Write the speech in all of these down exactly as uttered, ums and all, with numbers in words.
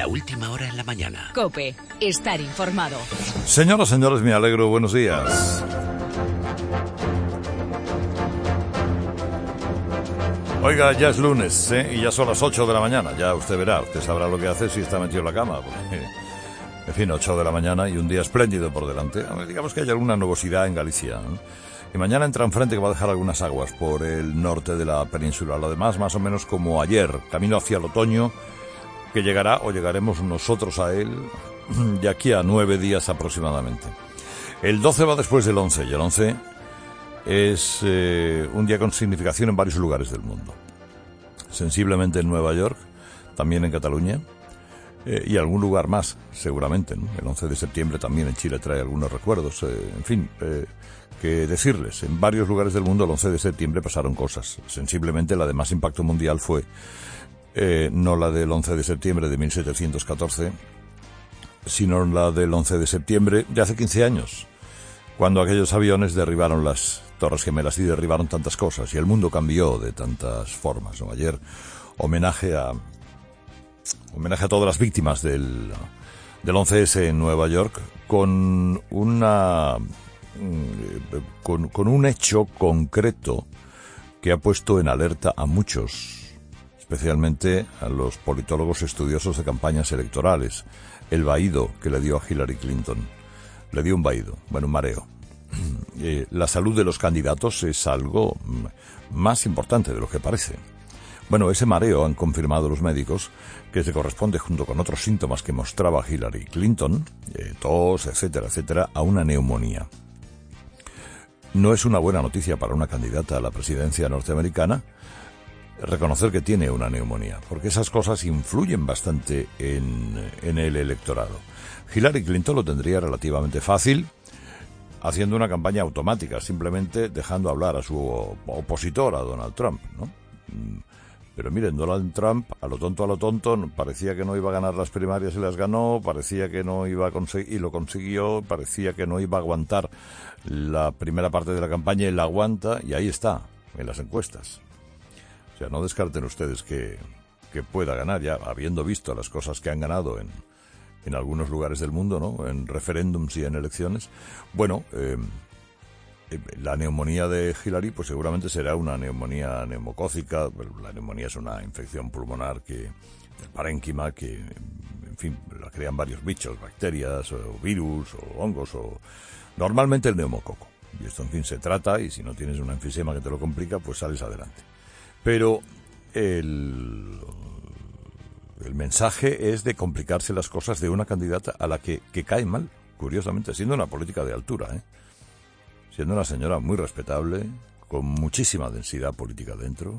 La última hora en la mañana. COPE. Estar informado. Señoras, señores, me alegro. Buenos días. Oiga, ya es lunes, ¿eh? Y ya son las ocho de la mañana. Ya usted verá, usted sabrá lo que hace si está metido en la cama. Porque, en fin, ocho de la mañana y un día espléndido por delante. Digamos que hay alguna nubosidad en Galicia, ¿eh? Y mañana entra en frente que va a dejar algunas aguas por el norte de la península. Lo demás, más o menos como ayer, camino hacia el otoño, que llegará o llegaremos nosotros a él de aquí a nueve días aproximadamente. El doce va después del once y el once es eh, un día con significación en varios lugares del mundo. Sensiblemente en Nueva York, también en Cataluña eh, y algún lugar más, seguramente, ¿no? El once de septiembre también en Chile trae algunos recuerdos. Eh, en fin, eh, que decirles, en varios lugares del mundo el once de septiembre pasaron cosas. Sensiblemente la de más impacto mundial fue eh, no la del once de septiembre de mil setecientos catorce, sino la del once de septiembre de hace quince años, cuando aquellos aviones derribaron las Torres Gemelas y derribaron tantas cosas, y el mundo cambió de tantas formas, ¿no? Ayer, homenaje a homenaje a todas las víctimas del, del once ese en Nueva York, con una con, con un hecho concreto que ha puesto en alerta a muchos, especialmente a los politólogos estudiosos de campañas electorales. El vaído que le dio a Hillary Clinton. Le dio un vaído, bueno, un mareo. Eh, la salud de los candidatos es algo más importante de lo que parece. Bueno, ese mareo, han confirmado los médicos, que se corresponde, junto con otros síntomas que mostraba Hillary Clinton, eh, tos, etcétera, etcétera, a una neumonía. No es una buena noticia para una candidata a la presidencia norteamericana reconocer que tiene una neumonía, porque esas cosas influyen bastante en, en el electorado. Hillary Clinton lo tendría relativamente fácil haciendo una campaña automática, simplemente dejando hablar a su opositor, a Donald Trump, ¿no? Pero miren, Donald Trump, a lo tonto, a lo tonto, parecía que no iba a ganar las primarias y las ganó, parecía que no iba a conseguir, y lo consiguió, parecía que no iba a aguantar la primera parte de la campaña y la aguanta, y ahí está, en las encuestas. O sea, no descarten ustedes que, que pueda ganar, ya habiendo visto las cosas que han ganado en, en algunos lugares del mundo, ¿no? En referéndums y en elecciones. Bueno, eh, la neumonía de Hillary, pues seguramente será una neumonía neumocócica. La neumonía es una infección pulmonar que, el parénquima, que, en fin, la crean varios bichos, bacterias, o virus, o hongos, o normalmente el neumococo. Y esto, en fin, se trata, y si no tienes un enfisema que te lo complica, pues sales adelante. Pero el, el mensaje es de complicarse las cosas de una candidata a la que, que cae mal, curiosamente, siendo una política de altura, ¿eh? Siendo una señora muy respetable, con muchísima densidad política dentro,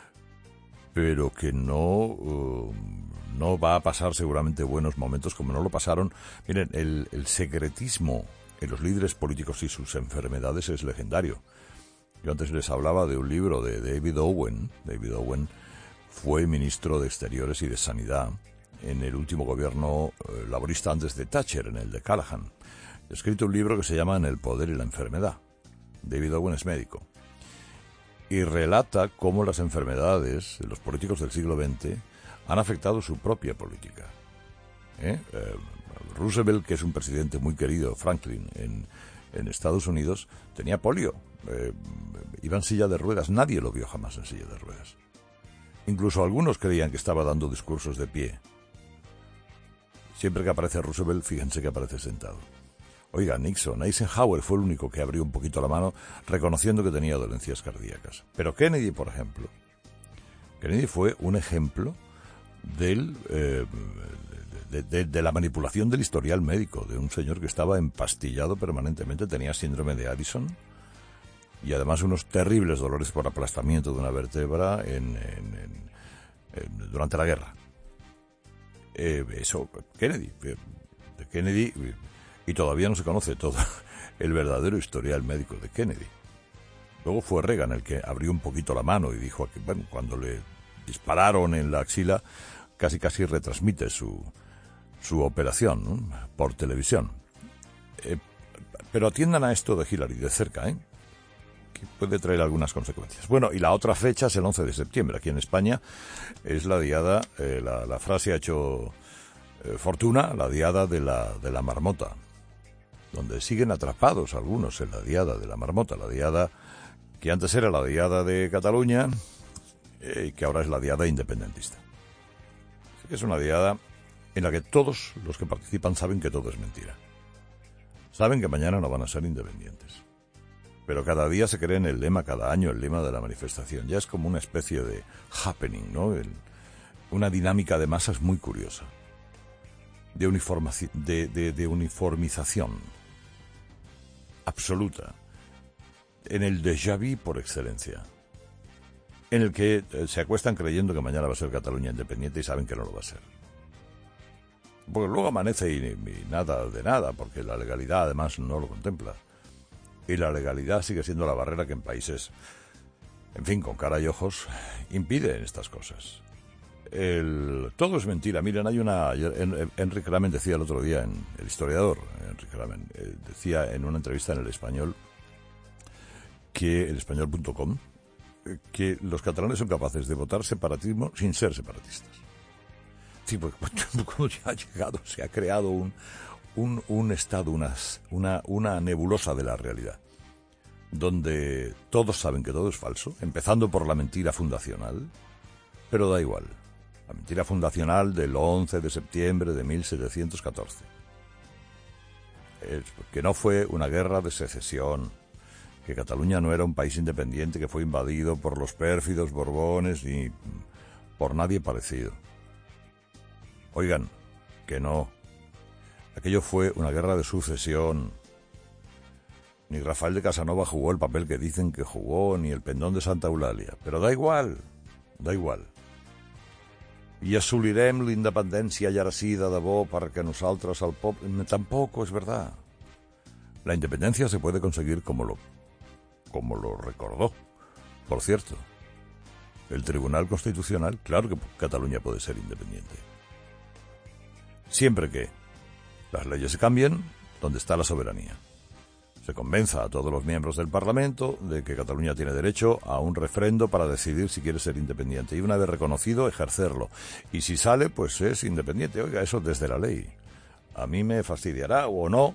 pero que no, uh, no va a pasar seguramente buenos momentos como no lo pasaron. Miren, el, el secretismo en los líderes políticos y sus enfermedades es legendario. Yo antes les hablaba de un libro de David Owen. David Owen fue ministro de Exteriores y de Sanidad en el último gobierno eh, laborista antes de Thatcher, en el de Callaghan. He escrito un libro que se llama En el poder y la enfermedad. David Owen es médico y relata cómo las enfermedades de los políticos del siglo veinte han afectado su propia política. ¿Eh? Eh, Roosevelt, que es un presidente muy querido, Franklin, en, en Estados Unidos, tenía polio. Eh, iba en silla de ruedas. Nadie lo vio jamás en silla de ruedas. Incluso algunos creían que estaba dando discursos de pie. Siempre que aparece Roosevelt, fíjense que aparece sentado. Oiga, Nixon, Eisenhower fue el único que abrió un poquito la mano reconociendo que tenía dolencias cardíacas. Pero Kennedy, por ejemplo, Kennedy fue un ejemplo del, eh, de, de, de la manipulación del historial médico, de un señor que estaba empastillado permanentemente, tenía síndrome de Addison y además unos terribles dolores por aplastamiento de una vértebra en, en, en, en, durante la guerra. Eh, eso, Kennedy, de Kennedy... Y todavía no se conoce todo el verdadero historial médico de Kennedy. Luego fue Reagan el que abrió un poquito la mano y dijo que, bueno, cuando le dispararon en la axila, casi casi retransmite su, su operación, ¿no? Por televisión. Eh, pero atiendan a esto de Hillary de cerca, ¿eh? Que puede traer algunas consecuencias. Bueno, y la otra fecha es el once de septiembre. Aquí en España es la diada, eh, la, la frase ha hecho... eh, fortuna la diada de la, de la marmota, donde siguen atrapados algunos en la diada de la marmota, la diada que antes era la diada de Cataluña y eh, que ahora es la diada independentista. Así que es una diada en la que todos los que participan saben que todo es mentira. Saben que mañana no van a ser independientes. Pero cada día se creen el lema, cada año el lema de la manifestación. Ya es como una especie de happening, ¿no? El, una dinámica de masas muy curiosa. De, uniformaci- de, de, de uniformización absoluta. En el déjà vu por excelencia. En el que eh, se acuestan creyendo que mañana va a ser Cataluña independiente y saben que no lo va a ser. Porque luego amanece y, y nada de nada, porque la legalidad además no lo contempla. Y la legalidad sigue siendo la barrera que en países, en fin, con cara y ojos, impiden estas cosas. El, todo es mentira. Miren, hay una... En, Enrique Ramen decía el otro día, en, el historiador Enrique Ramen, eh, decía en una entrevista en El Español, que el español punto com, eh, que los catalanes son capaces de votar separatismo sin ser separatistas. Sí, porque como ya ha llegado, se ha creado un... Un, un estado, unas, una, una nebulosa de la realidad, donde todos saben que todo es falso, empezando por la mentira fundacional, pero da igual. La mentira fundacional del once de septiembre de mil setecientos catorce. Es que no fue una guerra de secesión, que Cataluña no era un país independiente que fue invadido por los pérfidos borbones ni por nadie parecido. Oigan, que no. Aquello fue una guerra de sucesión. Ni Rafael de Casanova jugó el papel que dicen que jugó, ni el pendón de Santa Eulàlia. Pero da igual, da igual. I assolirem la independència i ara sí de debò perquè nosaltres el poble... Tampoco es verdad. La independencia se puede conseguir como lo, como lo recordó. Por cierto, el Tribunal Constitucional, claro que Cataluña puede ser independiente. Siempre que las leyes se cambien, donde está la soberanía. Se convenza a todos los miembros del Parlamento de que Cataluña tiene derecho a un refrendo para decidir si quiere ser independiente. Y una vez reconocido, ejercerlo. Y si sale, pues es independiente. Oiga, eso desde la ley. A mí me fastidiará o no,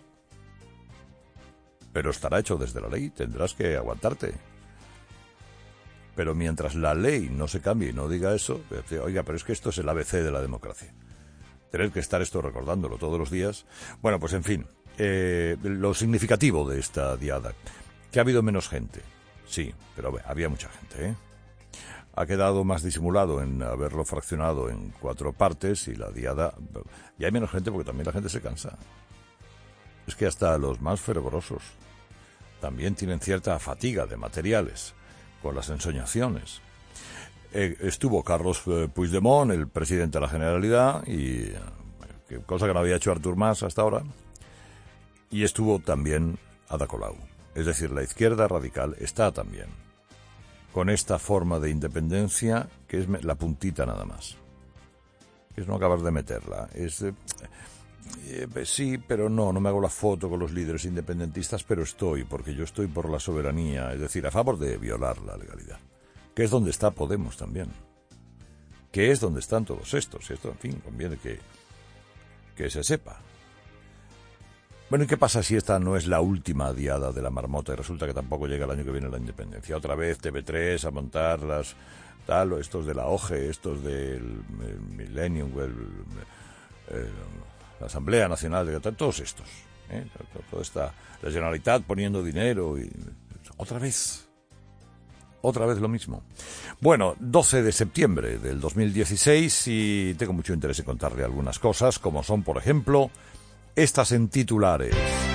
pero estará hecho desde la ley. Tendrás que aguantarte. Pero mientras la ley no se cambie y no diga eso, oiga, pero es que esto es el A B C de la democracia. Tener que estar esto recordándolo todos los días. Bueno, pues en fin, eh, lo significativo de esta diada, que ha habido menos gente. Sí, pero había mucha gente, ¿eh? Ha quedado más disimulado en haberlo fraccionado en cuatro partes y la diada... Y hay menos gente porque también la gente se cansa. Es que hasta los más fervorosos también tienen cierta fatiga de materiales con las ensoñaciones. Eh, estuvo Carlos eh, Puigdemont, el presidente de la Generalidad, y eh, cosa que no había hecho Artur Mas hasta ahora, y estuvo también Ada Colau. Es decir, la izquierda radical está también con esta forma de independencia que es la puntita nada más. Es no acabar de meterla. Es eh, eh, sí, pero no, no me hago la foto con los líderes independentistas, pero estoy, porque yo estoy por la soberanía, es decir, a favor de violar la legalidad. Que es donde está Podemos también, que es donde están todos estos, y esto, en fin, conviene que, que se sepa. Bueno, ¿y qué pasa si esta no es la última diada de la marmota y resulta que tampoco llega el año que viene la independencia? Otra vez T V tres a montar las, tal, o estos de la O G E, estos del el Millennium, el, el, la Asamblea Nacional, de todos estos, ¿eh? Toda esta, la Generalitat poniendo dinero, y otra vez... Otra vez lo mismo. Bueno, doce de septiembre del dos mil dieciséis y tengo mucho interés en contarle algunas cosas, como son, por ejemplo, estas en titulares.